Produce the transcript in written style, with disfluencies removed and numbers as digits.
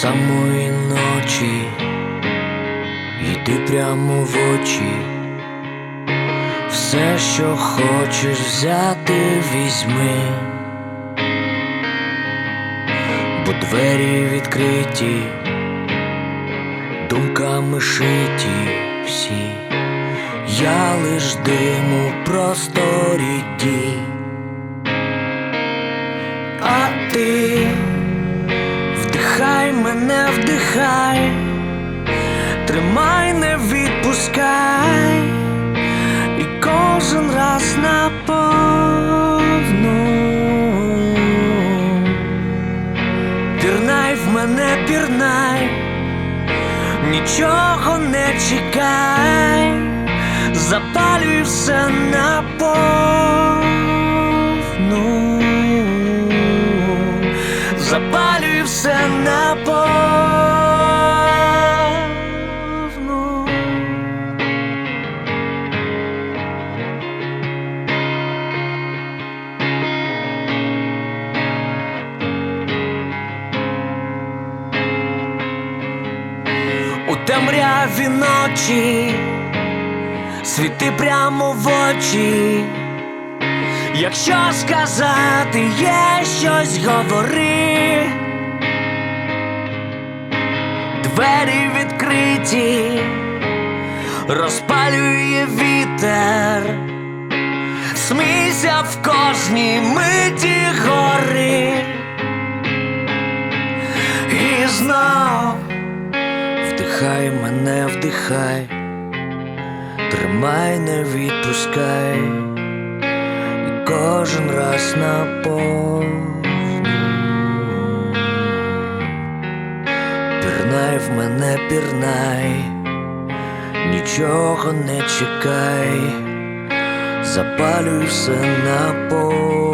самої ночі, йди прямо в очі, все, що хочеш взяти, візьми, бо двері відкриті, думками шиті всі, я лиш дим у просторі дій. А ти вдихай мене, вдихай, тримай, не відпускай, і кожен раз наповну. Пірнай в мене, пірнай, нічого не чекай, запалюй все наповну. Запалюй все наповну. У темряві ночі світи прямо в очі, якщо сказати є щось, говори. Двері відкриті, розпалює вітер, смійся в кожній миті гори. І знов вдихай мене, вдихай, тримай, не відпускай, кожен раз наповну. Пірнай в мене, пірнай, нічого не чекай, запалюй все наповну.